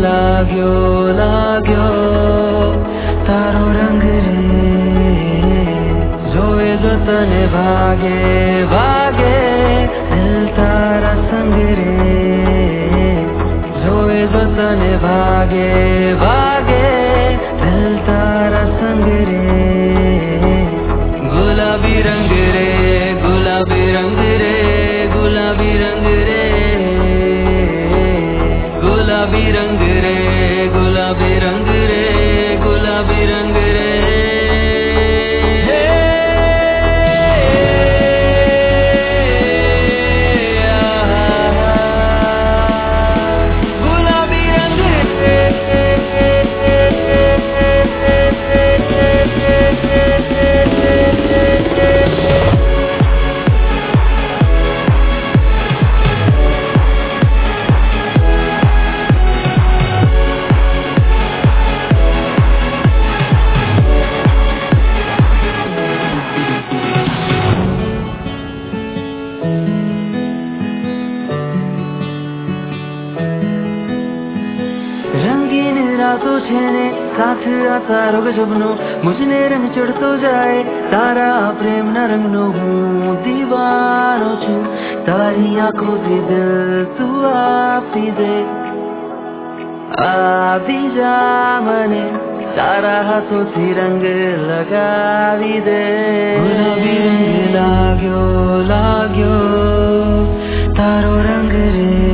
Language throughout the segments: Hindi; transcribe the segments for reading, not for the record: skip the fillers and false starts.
लाग्यो लाग्यो तारो रंग रे जोए जो तने भागे भागे दिल तारा संग रे जोए जो तने भागे भागे दिल तारा संग रे गुलाबी रंग रे गुलाबी रंग रे गुलाबी रंग रे गुलाबी रंग रे गुलाबी रंग रे गुलाबी रंग रे रंगीन रातों छेने साथ तारों के सपनों मुझने रंग चढ़ तो जाए तारा प्रेम न रंगनो हूँ दीवानो छू तारी आंखों से दिल तू आपी दे आदि जा मने तारा हाथों से रंग लगावी दे गुलाबी रंग लाग्यो लाग्यो तारो रंग रे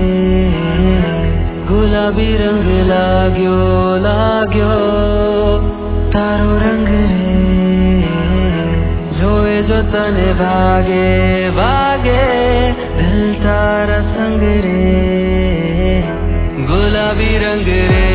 गुलाबी रंग लाग्यो लाग्यो तारो रंग रे जोए जो तने भागे भागे दिल तारा संग रे गुलाबी रंग रे